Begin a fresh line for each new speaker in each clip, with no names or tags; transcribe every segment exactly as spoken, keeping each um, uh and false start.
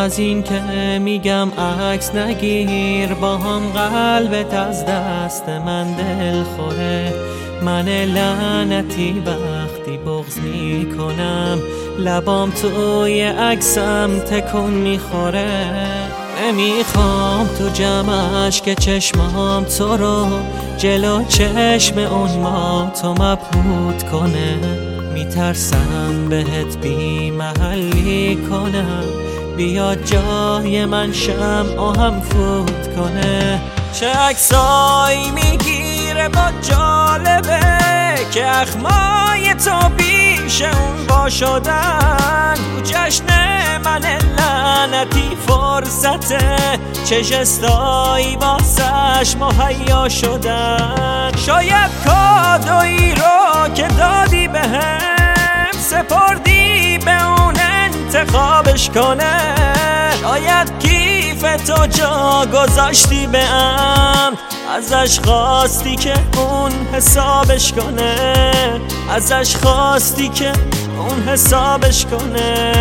از این که میگم عکس نگیر، با هم قلبت از دست من دل خوره. من لعنتی وقتی بغض میکنم، لبام توی عکسم تکون میخوره. نمیخوام تو جمعش که چشمام تو رو جلو چشم اون ما تو مبهوت کنه. میترسم بهت بی محلی کنم، بیا جای من شمع هم فوت کنه. چه عکسایی میگیره با جالبه که اخمای تو پیش اون با شدن. تو جشن من لعنتی فرصته، چه جستایی واسش مهیا شدن. شاید کادویی رو که دادی بهم سپردی به اون انتخابش کنه. شاید کیف تو جا گذاشتی به ام، ازش خواستی که اون حسابش کنه. ازش خواستی که اون حسابش کنه.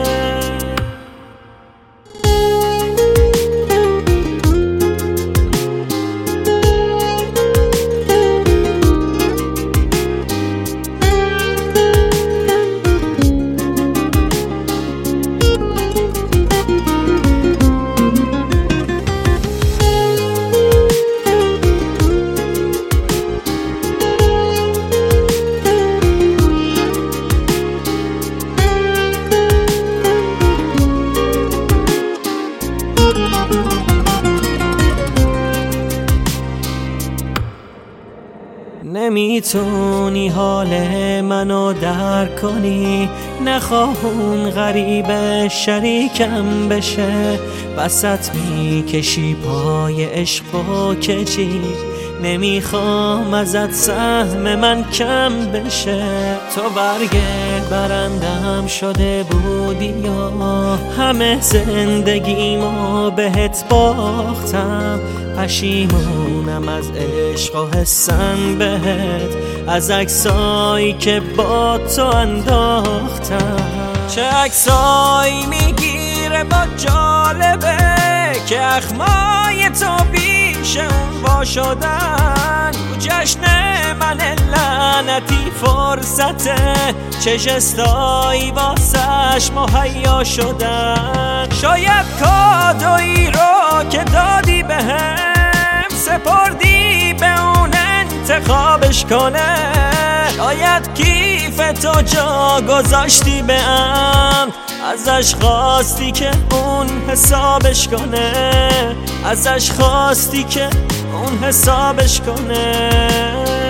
نمیتونی حال منو درک کنی، نخواه اون غریبه شریکم بشه. وسط میکشی پای عشق و کجی، نمیخوام ازت سهم من کم بشه. تو برگ برندم شده بودی یا همه زندگیمو بهت باختم. پشیمونم از عشق و حسم بهت، از عکسایی که با تو انداختم. چه عکسایی میگیره با جالبه که اخمای تو پیش اون با شدن. تو جشن من لعنتی فرصته، چه جستایی واسش مهیا شدن. شاید کادویی رو که دادی بهم سپردی به اون انتخابش کنه. شاید کیف تو جا گذاشتی به ام، ازش خواستی که اون حسابش کنه. ازش خواستی که اون حسابش کنه.